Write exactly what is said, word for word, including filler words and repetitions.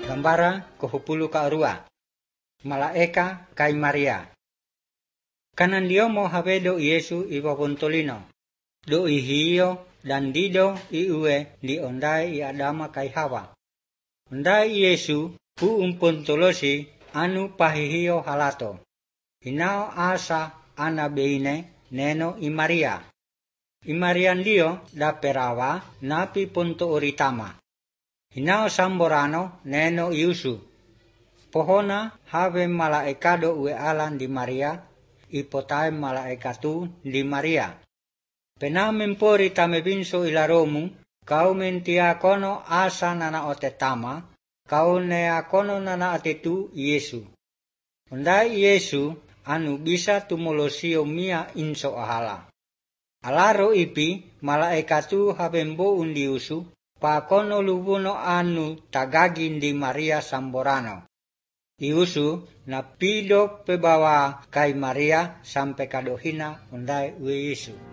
Gambara kohupulu ka arua. Malaeka kay Maria. Kanan dio mo habedo Yesu iwawontolino. Do ihiyo dan dido iue di ondai i Adama kay Hawa. Ondai Yesu pu umpontolosi anu pahihiyo halato. Hinao asa ana beine neno i Maria. I Marian dio da perawa napi ponto oritama. Hinao samborano neno iusu. Pohona have malaekado ue alan di Maria, ipotae malaekatu di Maria. Pena mempori tame binso ilaromu, kau mentia kono asa nana otetama, kau nea kono nana atetu Yesu. Ondai Yesu anu bisa tumolosio mia inso ahala. Alaro ipi malaekatu habembo undiusu, pa kono lubuno anu tagagin di Maria samborano. Iusu na pido pebawa kay Maria sampai kadohina ondai ue Yesu.